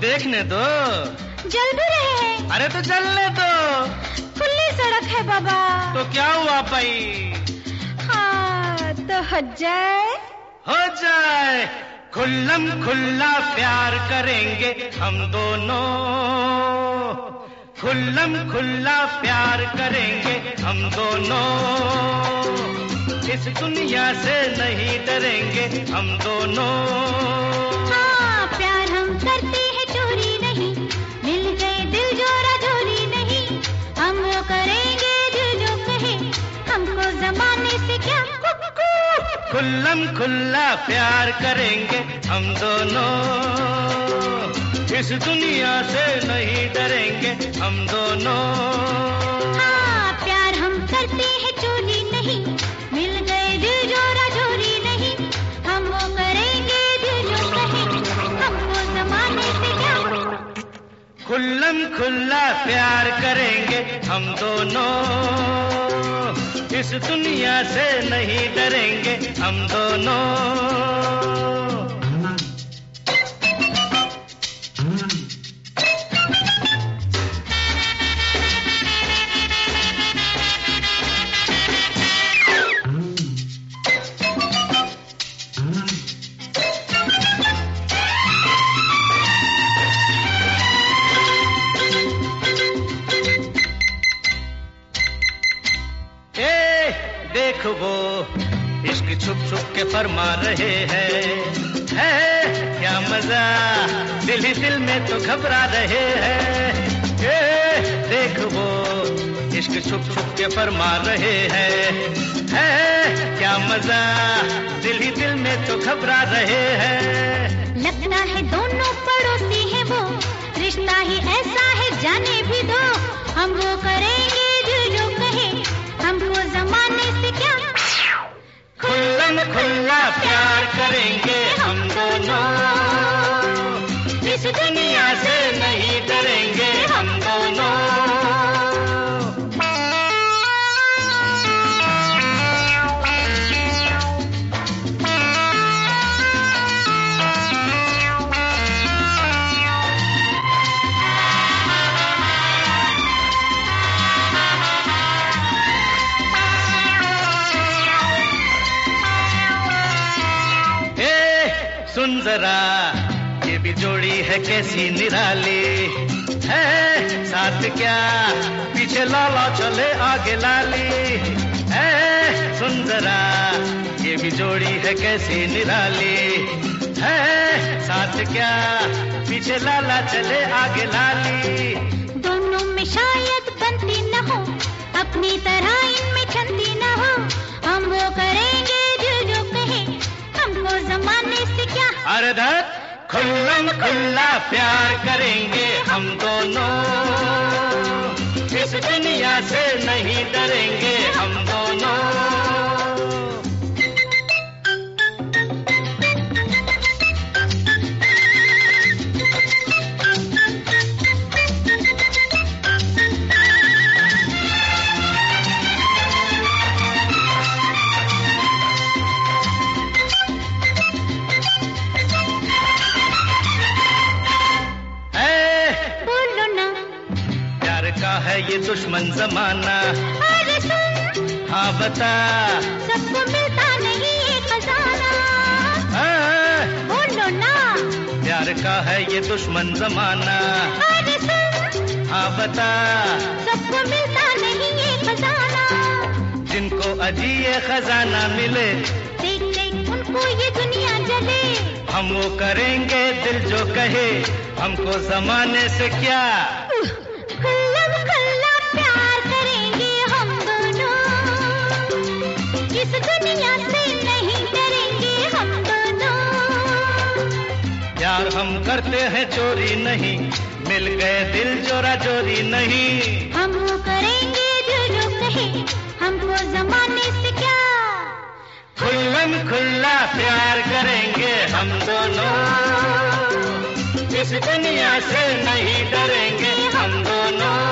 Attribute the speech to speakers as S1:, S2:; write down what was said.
S1: देखने दो।
S2: जल भी रहे हैं।
S1: अरे तो चलने दो।
S2: खुली सड़क है बाबा।
S1: तो क्या हुआ भाई?
S2: हाँ तो हो जाए।
S1: हो जाए। खुल्लम खुल्ला प्यार करेंगे हम दोनों। खुल्लम खुल्ला प्यार करेंगे हम दोनों। इस दुनिया से नहीं डरेंगे हम दोनों।
S2: हाँ प्यार हम करते हैं चोरी नहीं, मिल गए दिल जोरा जोरी नहीं। हम वो करेंगे दिल जो कहे, हमको जमाने से क्या।
S1: खुल्लम खुल्ला प्यार करेंगे हम दोनों। इस दुनिया से नहीं डरेंगे हम दोनों।
S2: हाँ प्यार हम करते हैं चोरी नहीं, मिल गए दिल जोरा जोरी नहीं। हम वो करेंगे दिल जो कहे, हमको जमाने से क्या।
S1: खुल्लम खुल्ला प्यार करेंगे हम दोनों। इस दुनिया से नहीं डरेंगे हम दोनों। देख वो इश्क छुप छुप के फरमा रहे हैं। है क्या मजा, दिल ही दिल में तो घबरा रहे हैं। देख वो इश्क छुप छुप के फरमा रहे हैं। है क्या मजा, दिल ही दिल में तो घबरा रहे हैं।
S2: लगता है दोनों पड़ोसी हैं वो, रिश्ता ही ऐसा है जाने भी दो। हम वो करेंगे दिल जो कहे, हमको जमाने से क्या।
S1: खुल्लम खुल्ला प्यार करेंगे हम दोनों। इस दुनिया से नहीं डरेंगे हम दोनों। सुन जरा ये भी जोड़ी है कैसी निराली है। साथ क्या पीछे लाला चले आगे लाली है। सुन जरा ये भी जोड़ी है कैसी निराली है। साथ क्या पीछे लाला चले आगे लाली।
S2: दोनों में शायद बनती न हो, अपनी तरह इनमें ठंडी न हो। हम वो करेंगे दिल जो कहे, हमको जमाने से क्या।
S1: अरे धत खुल्लम खुल्ला प्यार करेंगे हम दोनों। इस दुनिया से नहीं डरेंगे हम दोनों। है ये दुश्मन जमाना।
S2: अरे सुन,
S1: हाँ बता,
S2: सबको मिलता नहीं ये खजाना। बोलो ना,
S1: प्यार का है ये दुश्मन जमाना।
S2: अरे सुन,
S1: हाँ बता,
S2: सबको मिलता नहीं ये खजाना।
S1: जिनको अजी ये खजाना मिले,
S2: देख देख उनको ये दुनिया जले।
S1: हम वो करेंगे दिल जो कहे, हमको जमाने से क्या।
S2: खुल्लम खुल्ला प्यार करेंगे हम दोनों। इस दुनिया से नहीं डरेंगे हम दोनों।
S1: प्यार हम करते हैं चोरी नहीं, मिल गए दिल जोरा जोरी नहीं।
S2: हम वो करेंगे दिल जो कहे, हमको जमाने से क्या।
S1: खुल्लम खुल्ला प्यार करेंगे हम दोनों। इस दुनिया से नहीं डरेंगे हम दोनों।